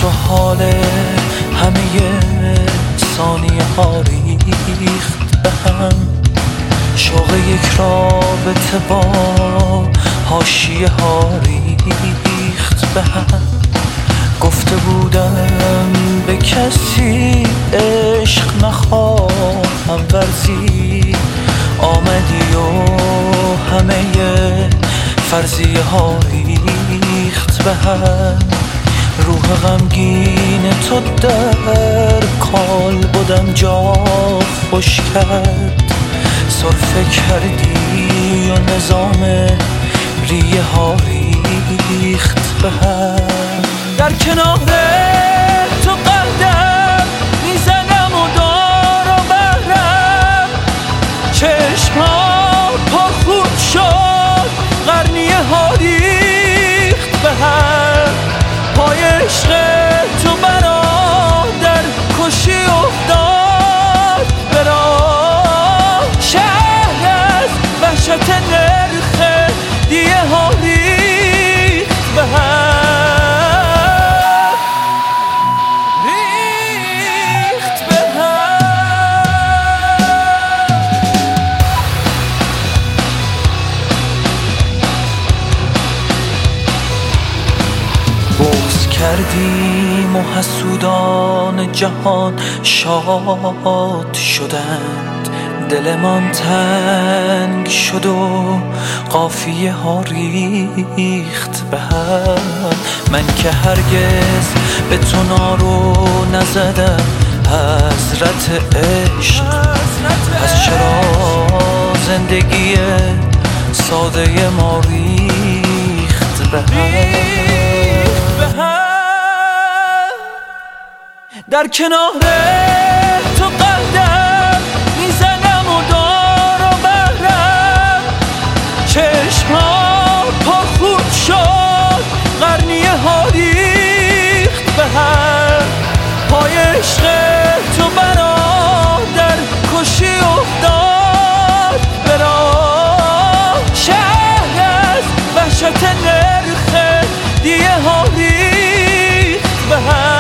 تو حال همه ثانیه ها ریخت به هم، شوق یک رابطه با حاشیه ها ریخت به هم. گفته بودم به کسی عشق نخواهم ورزید، آمدی و همه فرضیه ها ریخت به هم. روح غمگین تو در کال بودم جا خوش کرد، سرفه کردی و نظام ریه ها ریخت به هم. در کنار تو قدم میزنم و دار و بهرم، چشم‌ها پرخون شد قرنیه ها ریخت به هم. پای عشق تو برادر کشی افتاد به راه، شهر از وحشت نرخ دیه ها ریخت به هم. بغض کردیم و حسودان جهان شاد شدند، دلمان تنگ شد و قافیه ها ریخت به هم. من که هرگز به تو نارو نزدم حضرت عشق، پس چرا زندگی ساده ما ریخت به هم. در کنار تو قدم میزنم و دار و بهرم، چشم‌ها پرخون شد قرنیه ها ریخت به هم. پای عشق تو برادر کشی افتاد به راه، شهر از وحشت نرخ دیه ها ریخت به هم.